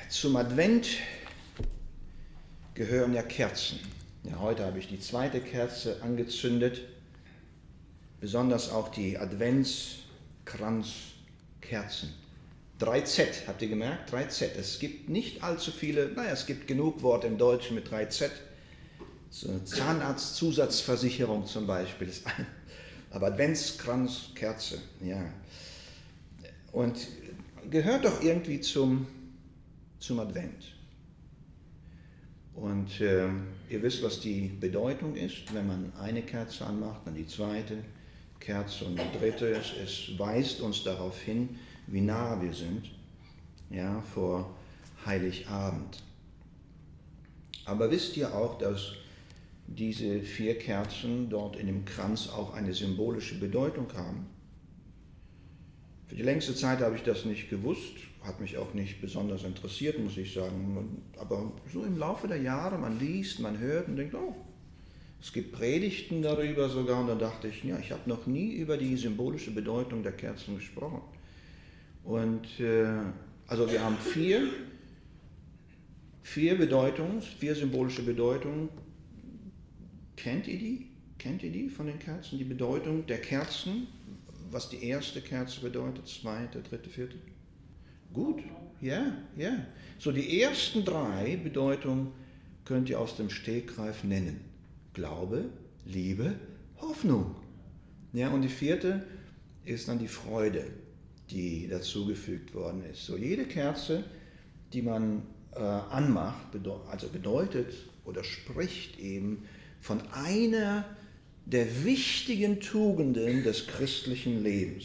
Zum Advent gehören ja Kerzen. Ja, heute habe ich die zweite Kerze angezündet. Besonders auch die Adventskranzkerzen. 3Z, habt ihr gemerkt? 3Z. Es gibt nicht allzu viele, es gibt genug Worte im Deutschen mit 3Z. So eine Zahnarztzusatzversicherung zum Beispiel ist ein. Aber Adventskranzkerze, ja. Und gehört doch irgendwie zum Advent. Und ihr wisst, was die Bedeutung ist, wenn man eine Kerze anmacht, dann die zweite Kerze und die dritte. Es weist uns darauf hin, wie nah wir sind, ja, vor Heiligabend. Aber wisst ihr auch, dass diese 4 Kerzen dort in dem Kranz auch eine symbolische Bedeutung haben? Für die längste Zeit habe ich das nicht gewusst, hat mich auch nicht besonders interessiert, muss ich sagen. Aber so im Laufe der Jahre, man liest, man hört und denkt, oh, es gibt Predigten darüber sogar. Und dann dachte ich, ja, ich habe noch nie über die symbolische Bedeutung der Kerzen gesprochen. Und also wir haben 4 Bedeutungen, 4 symbolische Bedeutungen. Kennt ihr die? Kennt ihr die von den Kerzen? Die Bedeutung der Kerzen? Was die erste Kerze bedeutet, zweite, dritte, vierte? Gut, ja. So, die ersten 3 Bedeutungen könnt ihr aus dem Stegreif nennen. Glaube, Liebe, Hoffnung. Ja, und die 4. ist dann die Freude, die dazugefügt worden ist. So, jede Kerze, die man anmacht, bedeutet oder spricht eben von einer der wichtigen Tugenden des christlichen Lebens.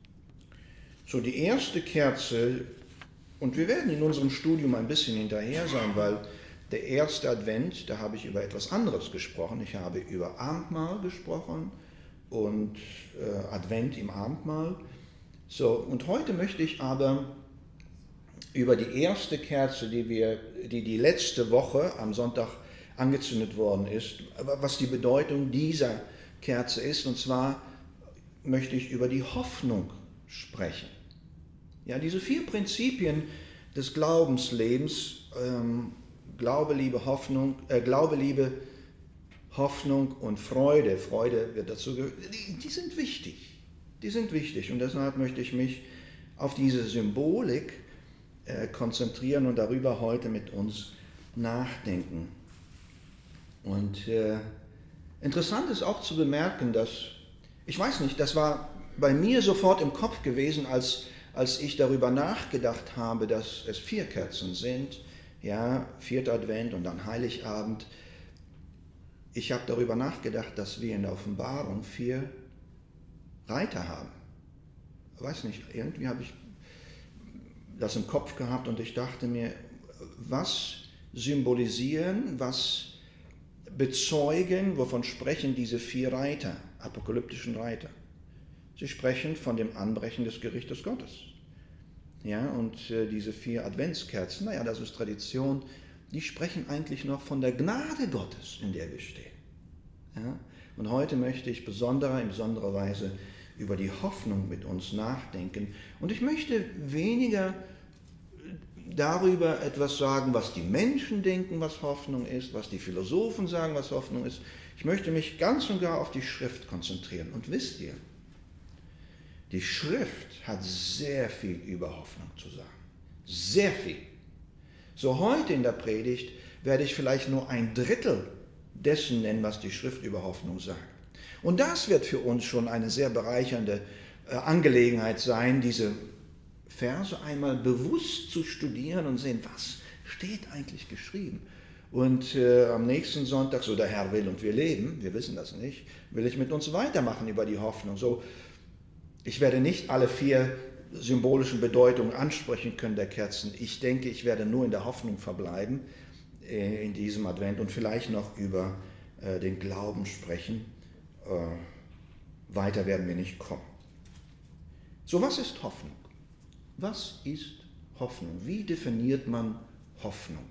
So, die erste Kerze, und wir werden in unserem Studium ein bisschen hinterher sein, weil der erste Advent, da habe ich über etwas anderes gesprochen. Ich habe über Abendmahl gesprochen und Advent im Abendmahl. So, und heute möchte ich aber über die erste Kerze, die letzte Woche am Sonntag angezündet worden ist, was die Bedeutung dieser Kerze ist. Und zwar möchte ich über die Hoffnung sprechen. Ja, diese 4 Prinzipien des Glaubenslebens, Glaube, Liebe, Hoffnung und Freude. Freude wird dazu gehören. Die sind wichtig. Die sind wichtig. Und deshalb möchte ich mich auf diese Symbolik konzentrieren und darüber heute mit uns nachdenken. Und interessant ist auch zu bemerken, dass, ich weiß nicht, das war bei mir sofort im Kopf gewesen, als ich darüber nachgedacht habe, dass es 4 Kerzen sind, ja, 4. Advent und dann Heiligabend. Ich habe darüber nachgedacht, dass wir in der Offenbarung 4 Reiter haben. Ich weiß nicht, irgendwie habe ich das im Kopf gehabt und ich dachte mir, was symbolisieren, was bezeugen, wovon sprechen diese 4 Reiter, apokalyptischen Reiter? Sie sprechen von dem Anbrechen des Gerichtes Gottes. Ja, und diese 4 Adventskerzen, das ist Tradition, die sprechen eigentlich noch von der Gnade Gottes, in der wir stehen. Ja? Und heute möchte ich in besonderer Weise über die Hoffnung mit uns nachdenken. Und ich möchte weniger darüber etwas sagen, was die Menschen denken, was Hoffnung ist, was die Philosophen sagen, was Hoffnung ist. Ich möchte mich ganz und gar auf die Schrift konzentrieren. Und wisst ihr, die Schrift hat sehr viel über Hoffnung zu sagen. Sehr viel. So, heute in der Predigt werde ich vielleicht nur ein Drittel dessen nennen, was die Schrift über Hoffnung sagt. Und das wird für uns schon eine sehr bereichernde Angelegenheit sein, diese Verse einmal bewusst zu studieren und sehen, was steht eigentlich geschrieben. Und am nächsten Sonntag, so der Herr will und wir leben, wir wissen das nicht, will ich mit uns weitermachen über die Hoffnung. So, ich werde nicht alle 4 symbolischen Bedeutungen ansprechen können der Kerzen. Ich denke, ich werde nur in der Hoffnung verbleiben in diesem Advent und vielleicht noch über den Glauben sprechen. Weiter werden wir nicht kommen. So, was ist Hoffnung? Was ist Hoffnung? Wie definiert man Hoffnung?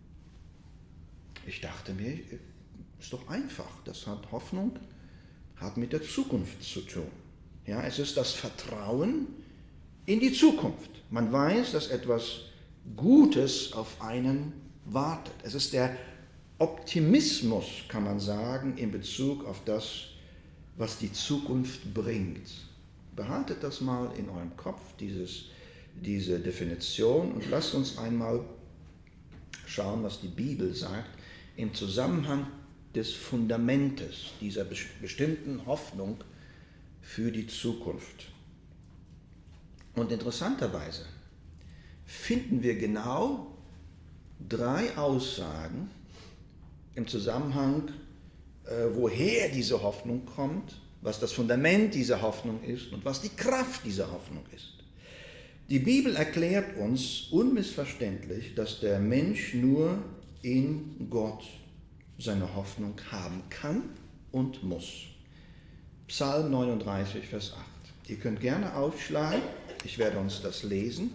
Ich dachte mir, ist doch einfach. Hoffnung hat mit der Zukunft zu tun. Ja, es ist das Vertrauen in die Zukunft. Man weiß, dass etwas Gutes auf einen wartet. Es ist der Optimismus, kann man sagen, in Bezug auf das, was die Zukunft bringt. Behaltet das mal in eurem Kopf, diese Definition, und lasst uns einmal schauen, was die Bibel sagt im Zusammenhang des Fundamentes dieser bestimmten Hoffnung für die Zukunft. Und interessanterweise finden wir genau 3 Aussagen im Zusammenhang, woher diese Hoffnung kommt, was das Fundament dieser Hoffnung ist und was die Kraft dieser Hoffnung ist. Die Bibel erklärt uns unmissverständlich, dass der Mensch nur in Gott seine Hoffnung haben kann und muss. Psalm 39, Vers 8. Ihr könnt gerne aufschlagen, ich werde uns das lesen.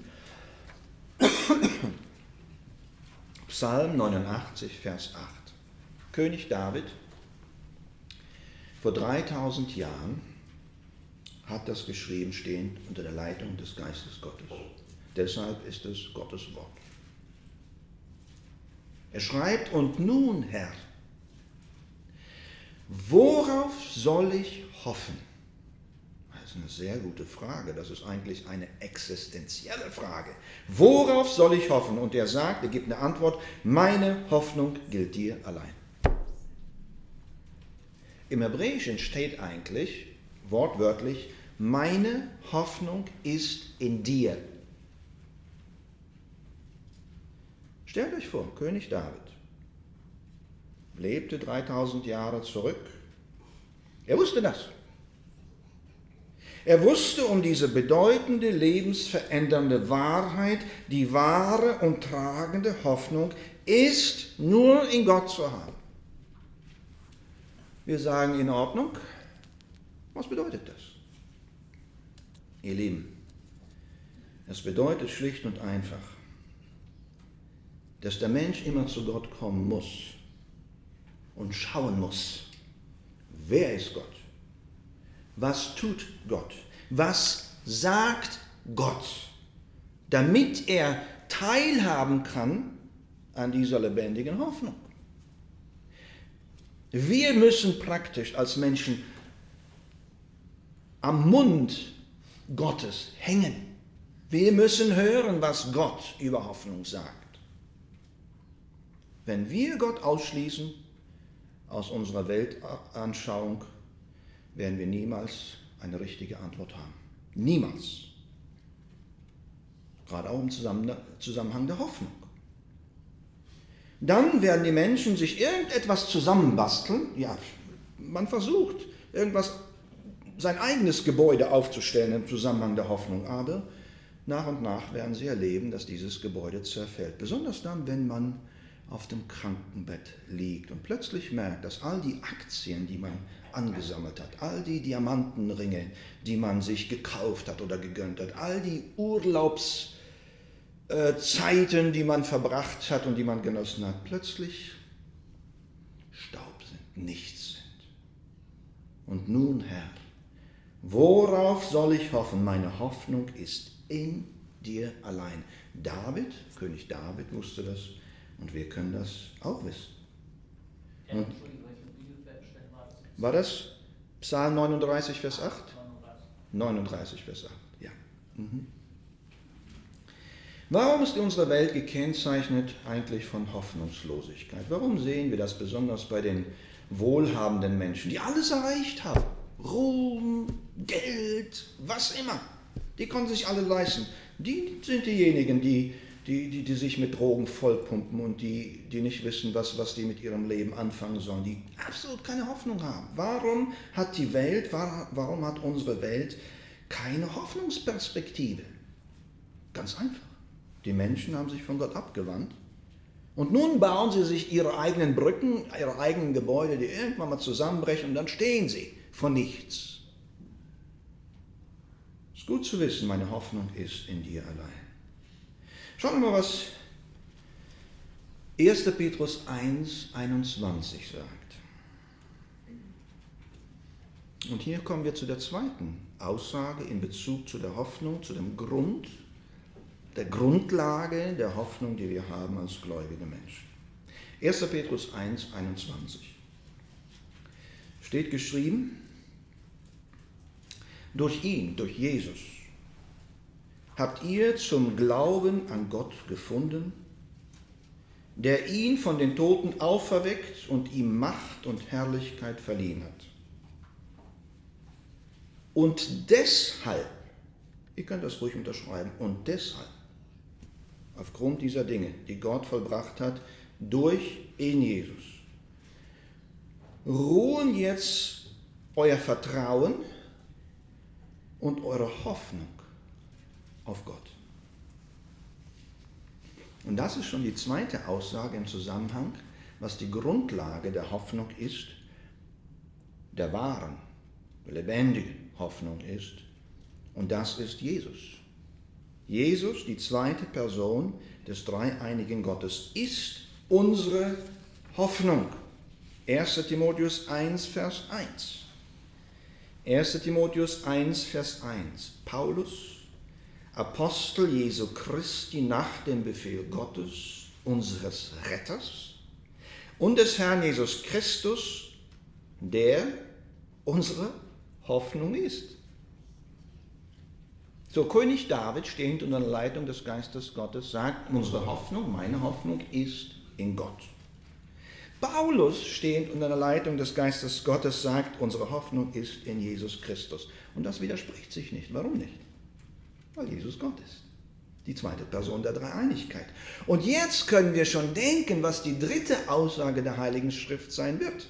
Psalm 89, Vers 8. König David, vor 3000 Jahren, hat das geschrieben, stehend unter der Leitung des Geistes Gottes. Deshalb ist es Gottes Wort. Er schreibt, und nun, Herr, worauf soll ich hoffen? Das ist eine sehr gute Frage, das ist eigentlich eine existenzielle Frage. Worauf soll ich hoffen? Und er sagt, er gibt eine Antwort, meine Hoffnung gilt dir allein. Im Hebräischen steht eigentlich, wortwörtlich, meine Hoffnung ist in dir. Stellt euch vor, König David lebte 3000 Jahre zurück. Er wusste das. Er wusste um diese bedeutende, lebensverändernde Wahrheit, die wahre und tragende Hoffnung ist nur in Gott zu haben. Wir sagen, in Ordnung. Was bedeutet das? Ihr Lieben, es bedeutet schlicht und einfach, dass der Mensch immer zu Gott kommen muss und schauen muss, wer ist Gott? Was tut Gott? Was sagt Gott? Damit er teilhaben kann an dieser lebendigen Hoffnung. Wir müssen praktisch als Menschen am Mund Gottes hängen. Wir müssen hören, was Gott über Hoffnung sagt. Wenn wir Gott ausschließen aus unserer Weltanschauung, werden wir niemals eine richtige Antwort haben. Niemals. Gerade auch im Zusammenhang der Hoffnung. Dann werden die Menschen sich irgendetwas zusammenbasteln. Ja, man versucht, sein eigenes Gebäude aufzustellen im Zusammenhang der Hoffnung. Aber nach und nach werden sie erleben, dass dieses Gebäude zerfällt. Besonders dann, wenn man auf dem Krankenbett liegt und plötzlich merkt, dass all die Aktien, die man angesammelt hat, all die Diamantenringe, die man sich gekauft hat oder gegönnt hat, all die Urlaubszeiten, die man verbracht hat und die man genossen hat, plötzlich Staub sind, nichts sind. Und nun, Herr, worauf soll ich hoffen? Meine Hoffnung ist in dir allein. David, König David wusste das und wir können das auch wissen. Und war das Psalm 39, Vers 8? 39, Vers 8, ja. Warum ist unsere Welt gekennzeichnet eigentlich von Hoffnungslosigkeit? Warum sehen wir das besonders bei den wohlhabenden Menschen, die alles erreicht haben? Ruhm, Geld, was immer. Die konnten sich alle leisten. Die sind diejenigen, die sich mit Drogen vollpumpen und die nicht wissen, was die mit ihrem Leben anfangen sollen, die absolut keine Hoffnung haben. Warum hat unsere Welt keine Hoffnungsperspektive? Ganz einfach. Die Menschen haben sich von Gott abgewandt und nun bauen sie sich ihre eigenen Brücken, ihre eigenen Gebäude, die irgendwann mal zusammenbrechen und dann stehen sie vor nichts. Es ist gut zu wissen, meine Hoffnung ist in dir allein. Schauen wir mal, was 1. Petrus 1, 21 sagt. Und hier kommen wir zu der zweiten Aussage in Bezug zu der Hoffnung, zu dem Grund der Grundlage der Hoffnung, die wir haben als gläubige Menschen. 1. Petrus 1, 21 steht geschrieben, durch ihn, durch Jesus, habt ihr zum Glauben an Gott gefunden, der ihn von den Toten auferweckt und ihm Macht und Herrlichkeit verliehen hat. Und deshalb, ihr könnt das ruhig unterschreiben, und deshalb, aufgrund dieser Dinge, die Gott vollbracht hat, durch in Jesus, ruhen jetzt euer Vertrauen und eure Hoffnung auf Gott. Und das ist schon die zweite Aussage im Zusammenhang, was die Grundlage der Hoffnung ist, der wahren, lebendigen Hoffnung ist. Und das ist Jesus. Jesus, die zweite Person des dreieinigen Gottes, ist unsere Hoffnung. 1. Timotheus 1, Vers 1. 1. Timotheus 1, Vers 1. Paulus, Apostel Jesu Christi nach dem Befehl Gottes, unseres Retters und des Herrn Jesus Christus, der unsere Hoffnung ist. So, König David, stehend unter der Leitung des Geistes Gottes, sagt, unsere Hoffnung, meine Hoffnung ist in Gott. Paulus, stehend unter der Leitung des Geistes Gottes, sagt, unsere Hoffnung ist in Jesus Christus. Und das widerspricht sich nicht. Warum nicht? Weil Jesus Gott ist. Die zweite Person der Dreieinigkeit. Und jetzt können wir schon denken, was die dritte Aussage der Heiligen Schrift sein wird.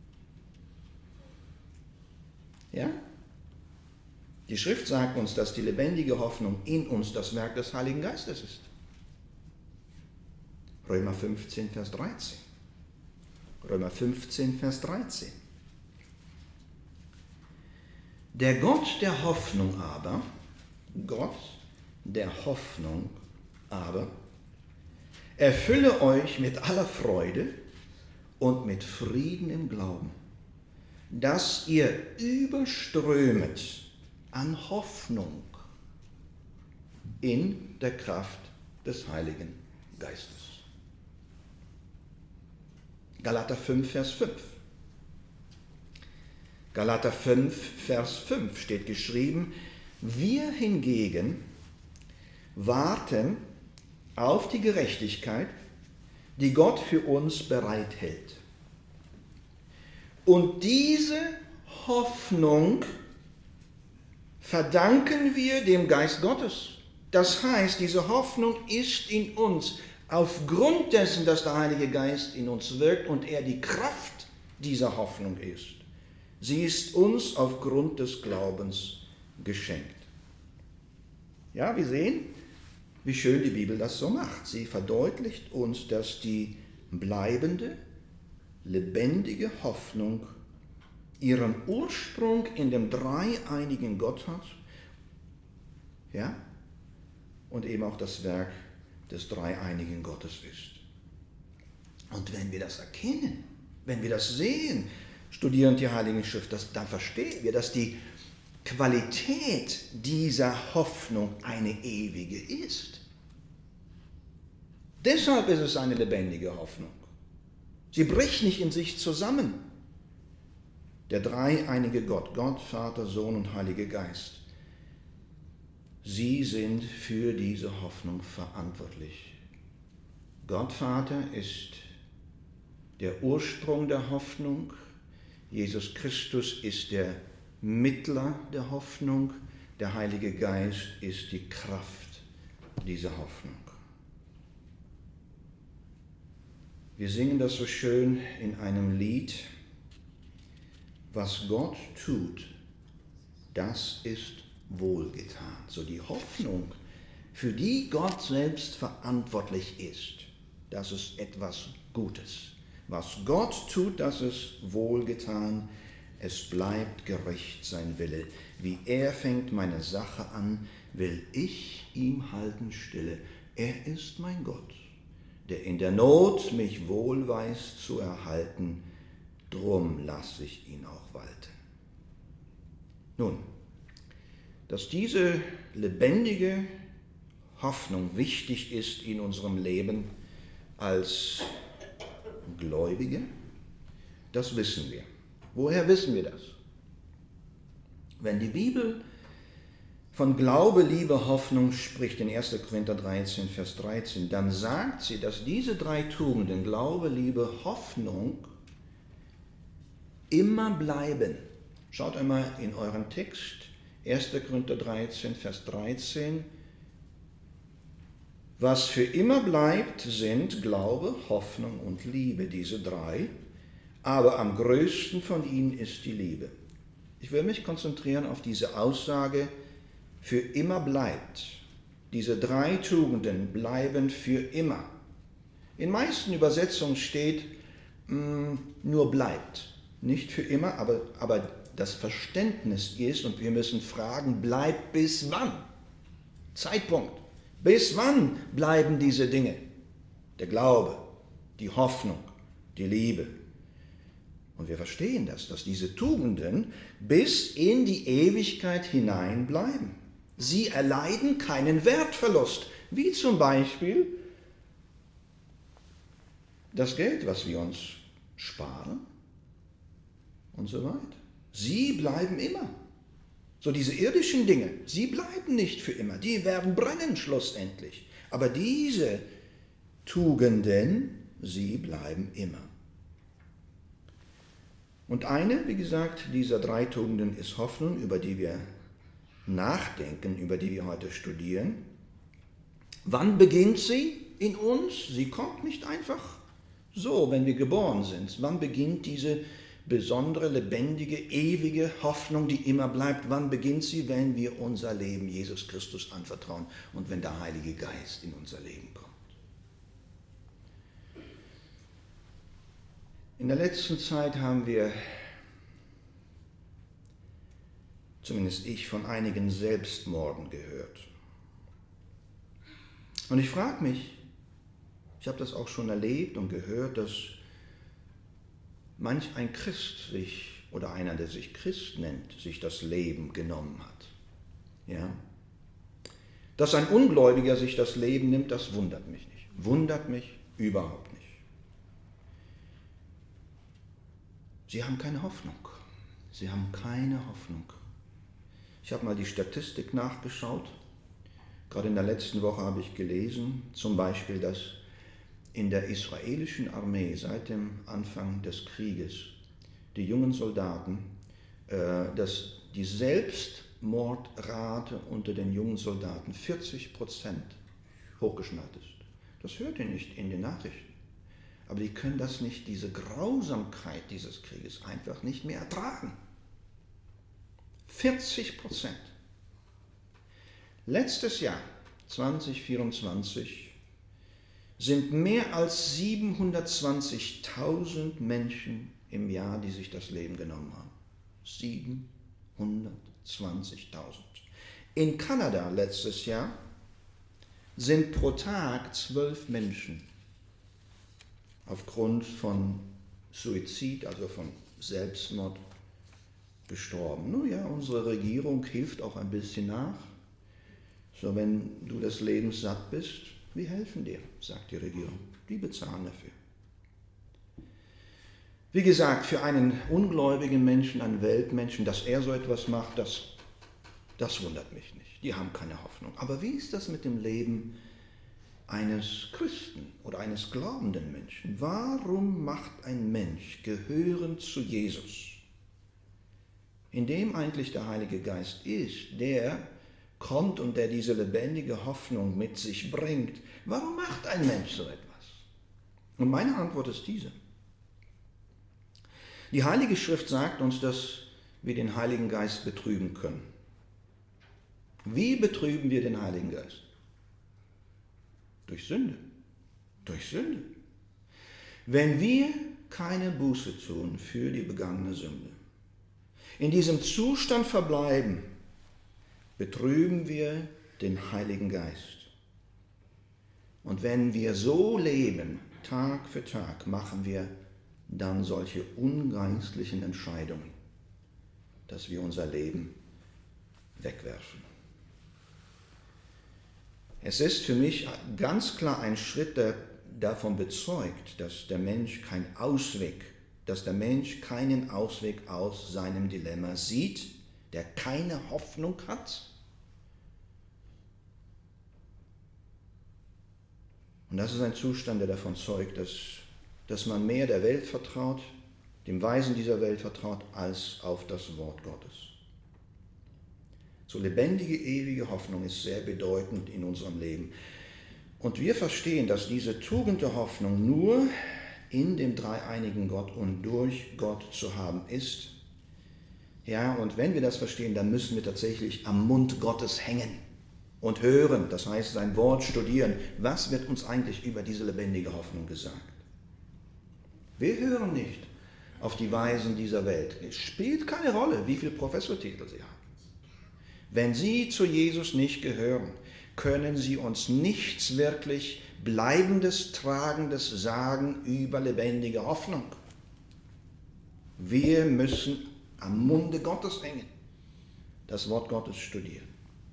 Ja? Die Schrift sagt uns, dass die lebendige Hoffnung in uns das Werk des Heiligen Geistes ist. Römer 15, Vers 13. Römer 15, Vers 13. Der Gott der Hoffnung aber, erfülle euch mit aller Freude und mit Frieden im Glauben, dass ihr überströmet an Hoffnung in der Kraft des Heiligen Geistes. Galater 5, Vers 5. Galater 5, Vers 5 steht geschrieben, wir hingegen warten auf die Gerechtigkeit, die Gott für uns bereithält. Und diese Hoffnung verdanken wir dem Geist Gottes. Das heißt, diese Hoffnung ist in uns aufgrund dessen, dass der Heilige Geist in uns wirkt und er die Kraft dieser Hoffnung ist. Sie ist uns aufgrund des Glaubens geschenkt. Ja, wir sehen, wie schön die Bibel das so macht. Sie verdeutlicht uns, dass die bleibende, lebendige Hoffnung ihren Ursprung in dem dreieinigen Gott hat, ja, und eben auch das Werk des dreieinigen Gottes ist. Und wenn wir das erkennen, wenn wir das sehen, studierend die Heilige Schrift, dann verstehen wir, dass die Qualität dieser Hoffnung eine ewige ist. Deshalb ist es eine lebendige Hoffnung. Sie bricht nicht in sich zusammen. Der dreieinige Gott, Gott, Vater, Sohn und Heiliger Geist, sie sind für diese Hoffnung verantwortlich. Gott, Vater, ist der Ursprung der Hoffnung. Jesus Christus ist der Mittler der Hoffnung. Der Heilige Geist ist die Kraft dieser Hoffnung. Wir singen das so schön in einem Lied. Was Gott tut, das ist wohlgetan. So die Hoffnung, für die Gott selbst verantwortlich ist, das ist etwas Gutes. Was Gott tut, das ist wohlgetan. Es bleibt gerecht sein Wille. Wie er fängt meine Sache an, will ich ihm halten stille. Er ist mein Gott, der in der Not mich wohl weiß zu erhalten. Drum lasse ich ihn auch walten. Nun, dass diese lebendige Hoffnung wichtig ist in unserem Leben als Gläubige? Das wissen wir. Woher wissen wir das? Wenn die Bibel von Glaube, Liebe, Hoffnung spricht in 1. Korinther 13, Vers 13, dann sagt sie, dass diese drei Tugenden, Glaube, Liebe, Hoffnung, immer bleiben. Schaut einmal in euren Text, 1. Korinther 13, Vers 13. Was für immer bleibt, sind Glaube, Hoffnung und Liebe, diese drei. Aber am größten von ihnen ist die Liebe. Ich will mich konzentrieren auf diese Aussage, für immer bleibt. Diese drei Tugenden bleiben für immer. In meisten Übersetzungen steht nur bleibt. Nicht für immer, aber das Verständnis ist, und wir müssen fragen, bleibt bis wann? Zeitpunkt. Bis wann bleiben diese Dinge? Der Glaube, die Hoffnung, die Liebe. Und wir verstehen das, dass diese Tugenden bis in die Ewigkeit hinein bleiben. Sie erleiden keinen Wertverlust, wie zum Beispiel das Geld, was wir uns sparen und so weiter. Sie bleiben immer. So diese irdischen Dinge, sie bleiben nicht für immer, die werden brennen schlussendlich. Aber diese Tugenden, sie bleiben immer. Und eine, wie gesagt, dieser drei Tugenden ist Hoffnung, über die wir nachdenken, über die wir heute studieren. Wann beginnt sie in uns? Sie kommt nicht einfach so, wenn wir geboren sind. Wann beginnt diese besondere, lebendige, ewige Hoffnung, die immer bleibt? Wann beginnt sie? Wenn wir unser Leben Jesus Christus anvertrauen und wenn der Heilige Geist in unser Leben kommt. In der letzten Zeit haben wir, zumindest ich, von einigen Selbstmorden gehört. Und ich frage mich, ich habe das auch schon erlebt und gehört, dass manch ein Christ sich, oder einer, der sich Christ nennt, sich das Leben genommen hat. Ja? Dass ein Ungläubiger sich das Leben nimmt, das wundert mich nicht. Wundert mich überhaupt nicht. Sie haben keine Hoffnung. Sie haben keine Hoffnung. Ich habe mal die Statistik nachgeschaut. Gerade in der letzten Woche habe ich gelesen, zum Beispiel, dass in der israelischen Armee seit dem Anfang des Krieges die jungen Soldaten, dass die Selbstmordrate unter den jungen Soldaten 40% hochgeschnellt ist. Das hört ihr nicht in den Nachrichten. Aber die können das nicht, diese Grausamkeit dieses Krieges einfach nicht mehr ertragen. 40%. Letztes Jahr, 2024, sind mehr als 720.000 Menschen im Jahr, die sich das Leben genommen haben. 720.000. In Kanada letztes Jahr sind pro Tag 12 Menschen aufgrund von Suizid, also von Selbstmord, gestorben. Nun ja, unsere Regierung hilft auch ein bisschen nach. So, wenn du des Lebens satt bist, wir helfen dir, sagt die Regierung. Die bezahlen dafür. Wie gesagt, für einen ungläubigen Menschen, einen Weltmenschen, dass er so etwas macht, das wundert mich nicht. Die haben keine Hoffnung. Aber wie ist das mit dem Leben eines Christen oder eines glaubenden Menschen? Warum macht ein Mensch gehörend zu Jesus, in dem eigentlich der Heilige Geist ist, der kommt und der diese lebendige Hoffnung mit sich bringt, warum macht ein Mensch so etwas? Und meine Antwort ist diese. Die Heilige Schrift sagt uns, dass wir den Heiligen Geist betrüben können. Wie betrüben wir den Heiligen Geist? Durch Sünde. Durch Sünde. Wenn wir keine Buße tun für die begangene Sünde, in diesem Zustand verbleiben, betrüben wir den Heiligen Geist. Und wenn wir so leben, Tag für Tag, machen wir dann solche ungeistlichen Entscheidungen, dass wir unser Leben wegwerfen. Es ist für mich ganz klar ein Schritt, der davon bezeugt, dass der Mensch keinen Ausweg aus seinem Dilemma sieht, der keine Hoffnung hat. Und das ist ein Zustand, der davon zeugt, dass man mehr der Welt vertraut, dem Weisen dieser Welt vertraut, als auf das Wort Gottes. So lebendige, ewige Hoffnung ist sehr bedeutend in unserem Leben. Und wir verstehen, dass diese Tugend der Hoffnung nur in dem dreieinigen Gott und durch Gott zu haben ist. Ja, und wenn wir das verstehen, dann müssen wir tatsächlich am Mund Gottes hängen und hören, das heißt sein Wort studieren. Was wird uns eigentlich über diese lebendige Hoffnung gesagt? Wir hören nicht auf die Weisen dieser Welt. Es spielt keine Rolle, wie viele Professortitel sie haben. Wenn sie zu Jesus nicht gehören, können sie uns nichts wirklich Bleibendes, Tragendes sagen über lebendige Hoffnung. Wir müssen am Munde Gottes hängen, das Wort Gottes studieren.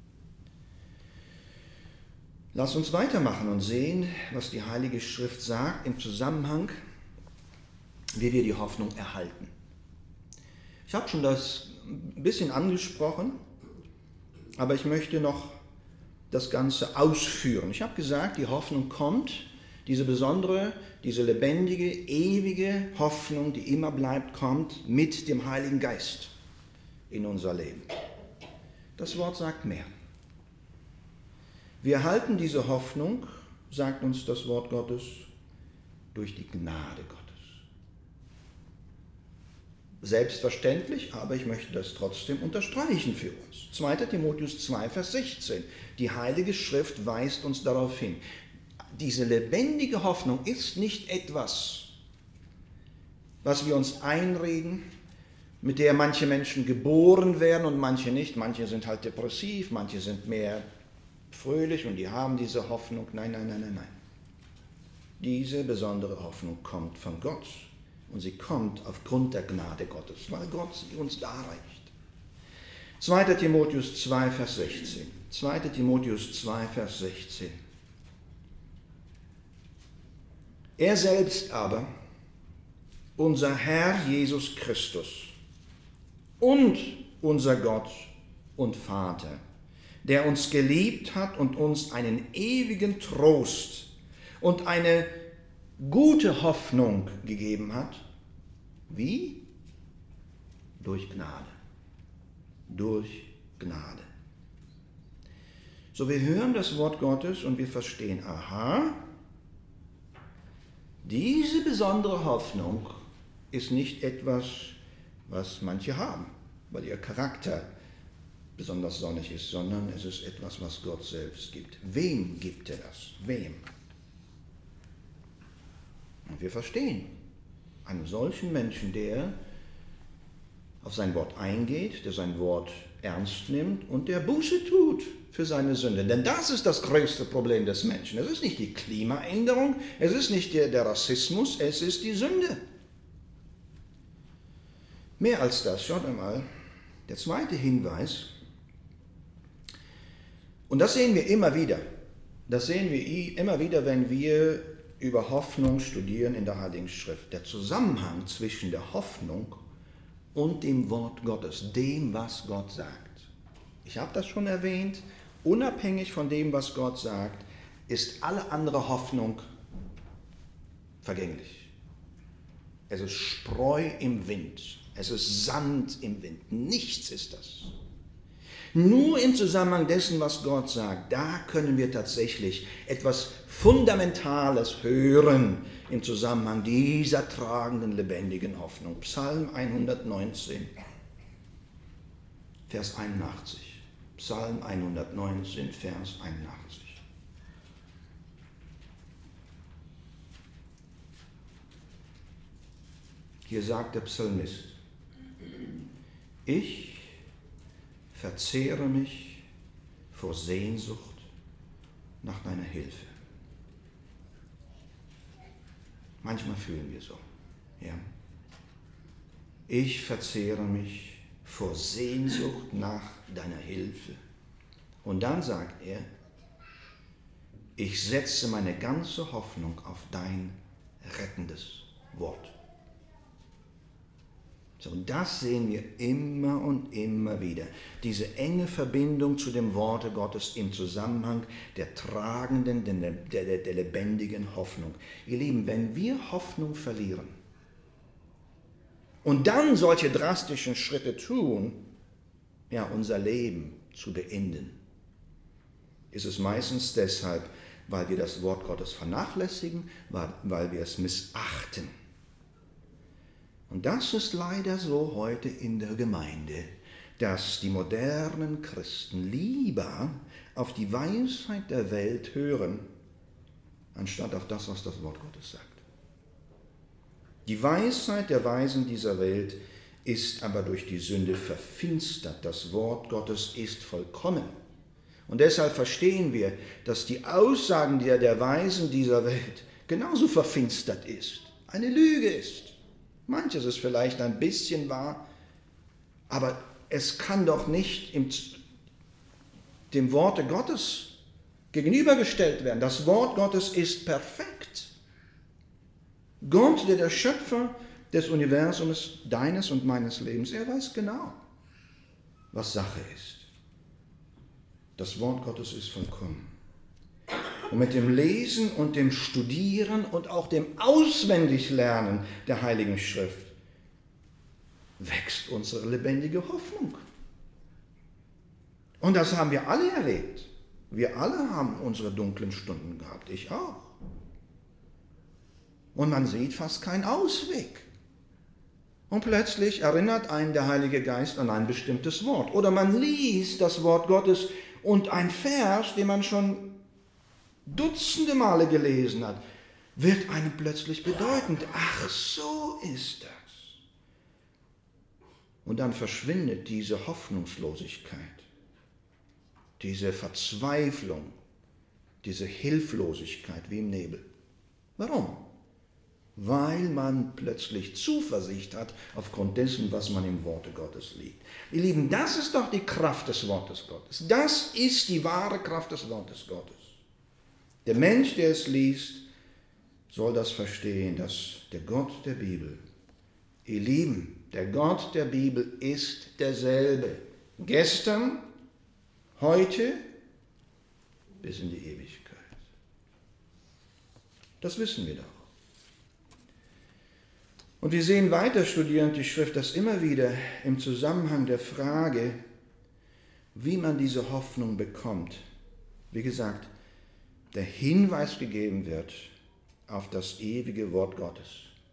Lass uns weitermachen und sehen, was die Heilige Schrift sagt im Zusammenhang, wie wir die Hoffnung erhalten. Ich habe schon das ein bisschen angesprochen, aber ich möchte noch das Ganze ausführen. Ich habe gesagt, die Hoffnung kommt, diese besondere, diese lebendige, ewige Hoffnung, die immer bleibt, kommt mit dem Heiligen Geist in unser Leben. Das Wort sagt mehr. Wir erhalten diese Hoffnung, sagt uns das Wort Gottes, durch die Gnade Gottes. Selbstverständlich, aber ich möchte das trotzdem unterstreichen für uns. 2. Timotheus 2, Vers 16. Die Heilige Schrift weist uns darauf hin. Diese lebendige Hoffnung ist nicht etwas, was wir uns einreden, mit der manche Menschen geboren werden und manche nicht. Manche sind halt depressiv, manche sind mehr fröhlich und die haben diese Hoffnung. Nein. Diese besondere Hoffnung kommt von Gott. Und sie kommt aufgrund der Gnade Gottes, weil Gott sie uns darreicht. 2. Timotheus 2, Vers 16. 2. Timotheus 2, Vers 16. Er selbst aber, unser Herr Jesus Christus und unser Gott und Vater, der uns geliebt hat und uns einen ewigen Trost und eine gute Hoffnung gegeben hat. Wie? Durch Gnade. Durch Gnade. So, wir hören das Wort Gottes und wir verstehen, aha, diese besondere Hoffnung ist nicht etwas, was manche haben, weil ihr Charakter besonders sonnig ist, sondern es ist etwas, was Gott selbst gibt. Wem gibt er das? Wem? Und wir verstehen, einem solchen Menschen, der auf sein Wort eingeht, der sein Wort ernst nimmt und der Buße tut für seine Sünde. Denn das ist das größte Problem des Menschen. Es ist nicht die Klimaänderung, es ist nicht der Rassismus, es ist die Sünde. Mehr als das, schaut einmal, der zweite Hinweis, und das sehen wir immer wieder, wenn wir über Hoffnung studieren in der Heiligen Schrift. Der Zusammenhang zwischen der Hoffnung und dem Wort Gottes, dem, was Gott sagt. Ich habe das schon erwähnt, unabhängig von dem, was Gott sagt, ist alle andere Hoffnung vergänglich. Es ist Spreu im Wind, es ist Sand im Wind, nichts ist das. Nur im Zusammenhang dessen, was Gott sagt, da können wir tatsächlich etwas Fundamentales hören im Zusammenhang dieser tragenden, lebendigen Hoffnung. Psalm 119, Vers 81. Psalm 119, Vers 81. Hier sagt der Psalmist, ich verzehre mich vor Sehnsucht nach deiner Hilfe. Manchmal fühlen wir so. Ja. Ich verzehre mich vor Sehnsucht nach deiner Hilfe. Und dann sagt er, ich setze meine ganze Hoffnung auf dein rettendes Wort. So, das sehen wir immer und immer wieder. Diese enge Verbindung zu dem Worte Gottes im Zusammenhang der tragenden, der lebendigen Hoffnung. Ihr Lieben, wenn wir Hoffnung verlieren und dann solche drastischen Schritte tun, ja, unser Leben zu beenden, ist es meistens deshalb, weil wir das Wort Gottes vernachlässigen, weil wir es missachten. Und das ist leider so heute in der Gemeinde, dass die modernen Christen lieber auf die Weisheit der Welt hören, anstatt auf das, was das Wort Gottes sagt. Die Weisheit der Weisen dieser Welt ist aber durch die Sünde verfinstert. Das Wort Gottes ist vollkommen. Und deshalb verstehen wir, dass die Aussagen der Weisen dieser Welt genauso verfinstert ist, eine Lüge ist. Manches ist vielleicht ein bisschen wahr, aber es kann doch nicht dem Worte Gottes gegenübergestellt werden. Das Wort Gottes ist perfekt. Gott, der Schöpfer des Universums, deines und meines Lebens, er weiß genau, was Sache ist. Das Wort Gottes ist vollkommen. Und mit dem Lesen und dem Studieren und auch dem Auswendiglernen der Heiligen Schrift wächst unsere lebendige Hoffnung. Und das haben wir alle erlebt. Wir alle haben unsere dunklen Stunden gehabt, ich auch. Und man sieht fast keinen Ausweg. Und plötzlich erinnert einen der Heilige Geist an ein bestimmtes Wort. Oder man liest das Wort Gottes und ein Vers, den man schon Dutzende Male gelesen hat, wird einem plötzlich bedeutend. Ach, so ist das. Und dann verschwindet diese Hoffnungslosigkeit, diese Verzweiflung, diese Hilflosigkeit wie im Nebel. Warum? Weil man plötzlich Zuversicht hat aufgrund dessen, was man im Worte Gottes liest. Ihr Lieben, das ist doch die Kraft des Wortes Gottes. Das ist die wahre Kraft des Wortes Gottes. Der Mensch, der es liest, soll das verstehen, dass der Gott der Bibel, ihr Lieben, der Gott der Bibel ist derselbe. Gestern, heute, bis in die Ewigkeit. Das wissen wir doch. Und wir sehen weiter, studierend die Schrift, dass immer wieder im Zusammenhang der Frage, wie man diese Hoffnung bekommt, wie gesagt, der Hinweis gegeben wird auf das ewige Wort Gottes.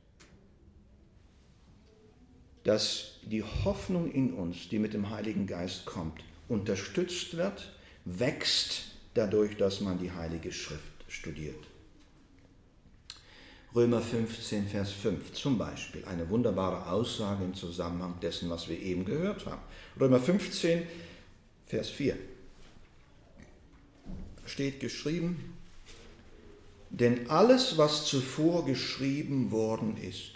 Dass die Hoffnung in uns, die mit dem Heiligen Geist kommt, unterstützt wird, wächst dadurch, dass man die Heilige Schrift studiert. Römer 15, Vers 5 zum Beispiel, eine wunderbare Aussage im Zusammenhang dessen, was wir eben gehört haben. Römer 15, Vers 4. Steht geschrieben, denn alles, was zuvor geschrieben worden ist,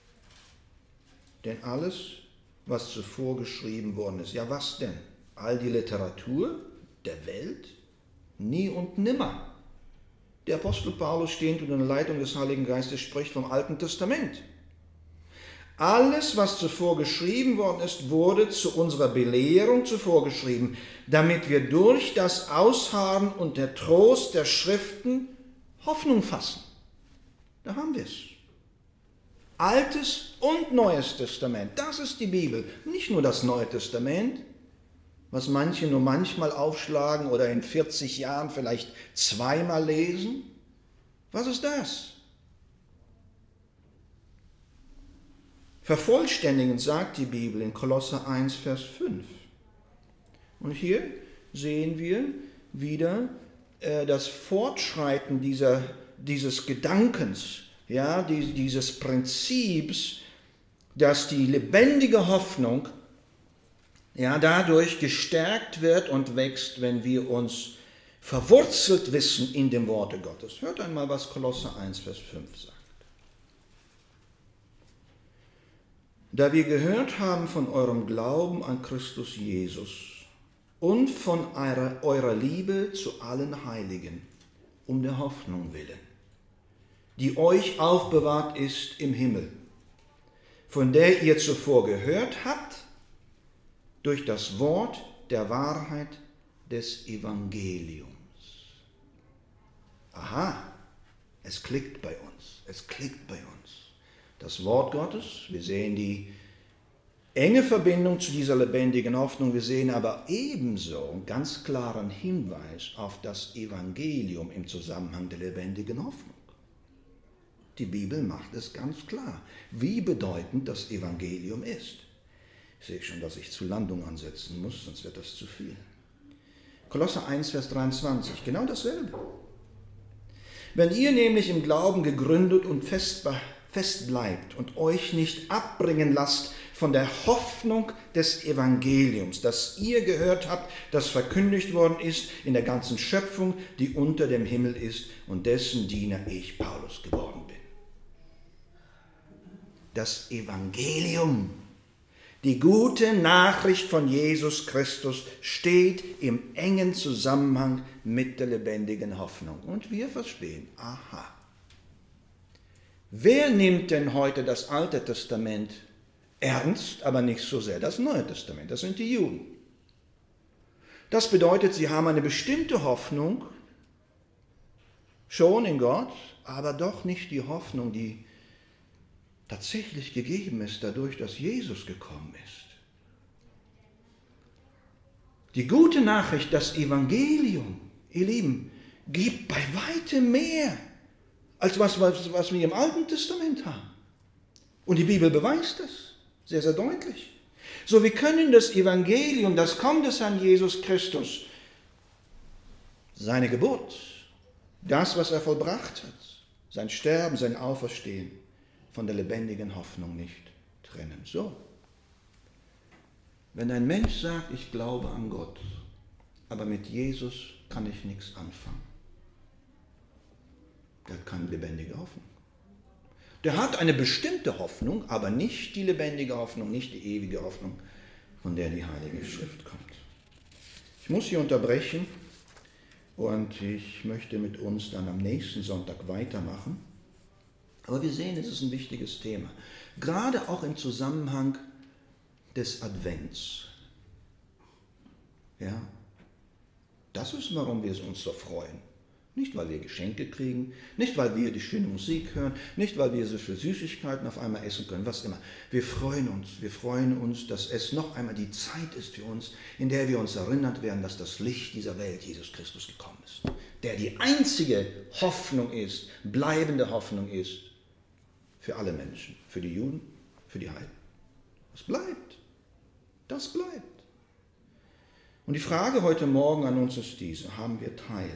ja was denn? All die Literatur der Welt? Nie und nimmer. Der Apostel Paulus, stehend unter der Leitung des Heiligen Geistes, spricht vom Alten Testament. Alles, was zuvor geschrieben worden ist, wurde zu unserer Belehrung zuvor geschrieben, damit wir durch das Ausharren und der Trost der Schriften Hoffnung fassen. Da haben wir es. Altes und Neues Testament, das ist die Bibel. Nicht nur das Neue Testament, was manche nur manchmal aufschlagen oder in 40 Jahren vielleicht zweimal lesen. Was ist das? Vervollständigend sagt die Bibel in Kolosser 1, Vers 5. Und hier sehen wir wieder das Fortschreiten dieses Gedankens, ja, dieses Prinzips, dass die lebendige Hoffnung ja, dadurch gestärkt wird und wächst, wenn wir uns verwurzelt wissen in dem Worte Gottes. Hört einmal, was Kolosser 1, Vers 5 sagt. Da wir gehört haben von eurem Glauben an Christus Jesus und von eurer Liebe zu allen Heiligen um der Hoffnung willen, die euch aufbewahrt ist im Himmel, von der ihr zuvor gehört habt, durch das Wort der Wahrheit des Evangeliums. Aha, es klickt bei uns, es klickt bei uns. Das Wort Gottes, wir sehen die enge Verbindung zu dieser lebendigen Hoffnung, wir sehen aber ebenso einen ganz klaren Hinweis auf das Evangelium im Zusammenhang der lebendigen Hoffnung. Die Bibel macht es ganz klar, wie bedeutend das Evangelium ist. Ich sehe schon, dass ich zur Landung ansetzen muss, sonst wird das zu viel. Kolosser 1, Vers 23, genau dasselbe. Wenn ihr nämlich im Glauben gegründet und fest bleibt und euch nicht abbringen lasst von der Hoffnung des Evangeliums, das ihr gehört habt, das verkündigt worden ist in der ganzen Schöpfung, die unter dem Himmel ist und dessen Diener ich, Paulus, geworden bin. Das Evangelium, die gute Nachricht von Jesus Christus, steht im engen Zusammenhang mit der lebendigen Hoffnung. Und wir verstehen, aha, wer nimmt denn heute das Alte Testament ernst, aber nicht so sehr das Neue Testament? Das sind die Juden. Das bedeutet, sie haben eine bestimmte Hoffnung, schon in Gott, aber doch nicht die Hoffnung, die tatsächlich gegeben ist dadurch, dass Jesus gekommen ist. Die gute Nachricht, das Evangelium, ihr Lieben, gibt bei weitem mehr, als was wir im Alten Testament haben. Und die Bibel beweist das sehr, sehr deutlich. So, wir können das Evangelium, das Kommen des Herrn Jesus Christus, seine Geburt, das, was er vollbracht hat, sein Sterben, sein Auferstehen, von der lebendigen Hoffnung nicht trennen. So, wenn ein Mensch sagt, ich glaube an Gott, aber mit Jesus kann ich nichts anfangen, der hat keine lebendige Hoffnung. Der hat eine bestimmte Hoffnung, aber nicht die lebendige Hoffnung, nicht die ewige Hoffnung, von der die Heilige Schrift kommt. Ich muss hier unterbrechen und ich möchte mit uns dann am nächsten Sonntag weitermachen. Aber wir sehen, es ist ein wichtiges Thema, gerade auch im Zusammenhang des Advents. Ja, das ist, warum wir uns so freuen. Nicht, weil wir Geschenke kriegen, nicht, weil wir die schöne Musik hören, nicht, weil wir so viele Süßigkeiten auf einmal essen können, was immer. Wir freuen uns, dass es noch einmal die Zeit ist für uns, in der wir uns erinnert werden, dass das Licht dieser Welt, Jesus Christus, gekommen ist. Der die einzige Hoffnung ist, bleibende Hoffnung ist, für alle Menschen, für die Juden, für die Heiden. Das bleibt. Das bleibt. Und die Frage heute Morgen an uns ist diese: Haben wir Teil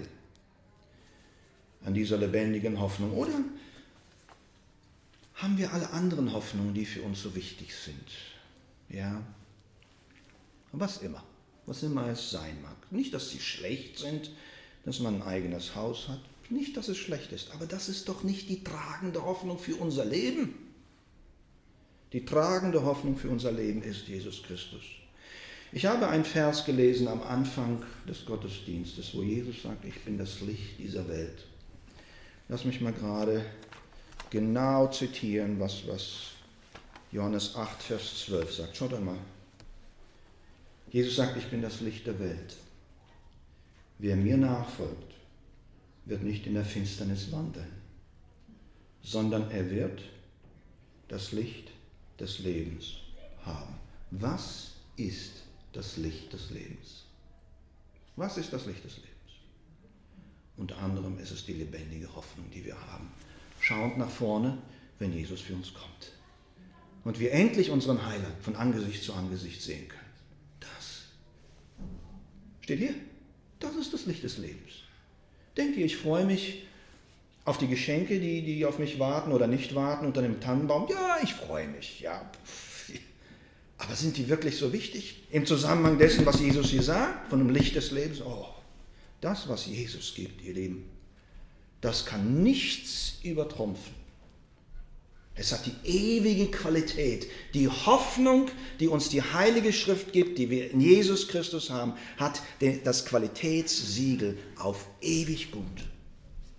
an dieser lebendigen Hoffnung? Oder haben wir alle anderen Hoffnungen, die für uns so wichtig sind? Ja, was immer es sein mag. Nicht, dass sie schlecht sind, dass man ein eigenes Haus hat. Nicht, dass es schlecht ist, aber das ist doch nicht die tragende Hoffnung für unser Leben. Die tragende Hoffnung für unser Leben ist Jesus Christus. Ich habe einen Vers gelesen am Anfang des Gottesdienstes, wo Jesus sagt, ich bin das Licht dieser Welt. Lass mich mal gerade genau zitieren, was Johannes 8, Vers 12 sagt. Schaut einmal. Jesus sagt, ich bin das Licht der Welt. Wer mir nachfolgt, wird nicht in der Finsternis wandeln, sondern er wird das Licht des Lebens haben. Was ist das Licht des Lebens? Was ist das Licht des Lebens? Unter anderem ist es die lebendige Hoffnung, die wir haben, schauend nach vorne, wenn Jesus für uns kommt. Und wir endlich unseren Heiland von Angesicht zu Angesicht sehen können. Das steht hier. Das ist das Licht des Lebens. Denkt ihr, ich freue mich auf die Geschenke, die auf mich warten oder nicht warten unter dem Tannenbaum? Ja, ich freue mich, ja. Aber sind die wirklich so wichtig im Zusammenhang dessen, was Jesus hier sagt, von dem Licht des Lebens? Oh, das, was Jesus gibt, ihr Lieben, das kann nichts übertrumpfen. Es hat die ewige Qualität. Die Hoffnung, die uns die Heilige Schrift gibt, die wir in Jesus Christus haben, hat das Qualitätssiegel auf ewig gut.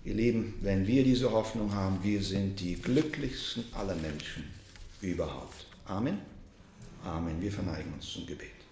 Ihr Lieben, wenn wir diese Hoffnung haben, wir sind die glücklichsten aller Menschen überhaupt. Amen. Amen. Wir verneigen uns zum Gebet.